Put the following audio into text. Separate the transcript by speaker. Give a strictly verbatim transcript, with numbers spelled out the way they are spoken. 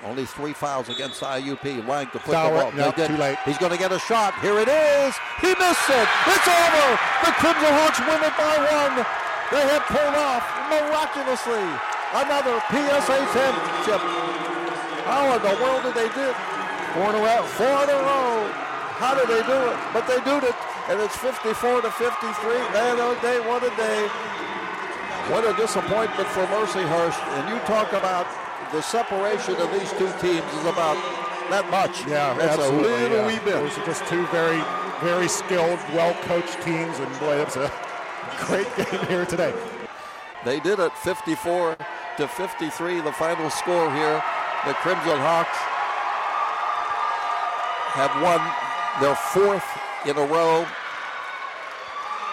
Speaker 1: Only three fouls against I U P. Lang to put
Speaker 2: Foul
Speaker 1: the ball.
Speaker 2: it. No, too late.
Speaker 1: He's going to get a shot. Here it is. He missed it. It's over. The Crimson Hawks win it by one. They have pulled off miraculously another P S A championship. How in the world did they do it? Four in a row. Four in a row. How did they do it? But they do it, and it's fifty-four to fifty-three. Man, oh day, what a day. What a disappointment for Mercyhurst. And you talk about the separation of these two teams is about that much.
Speaker 2: Yeah,
Speaker 1: that's
Speaker 2: absolutely,
Speaker 1: a little
Speaker 2: yeah.
Speaker 1: wee bit.
Speaker 2: Those are just two very, very skilled, well-coached teams, and boy, it was a great game here today.
Speaker 1: They did it, fifty-four to fifty-three, the final score here. The Crimson Hawks have won their fourth in a row.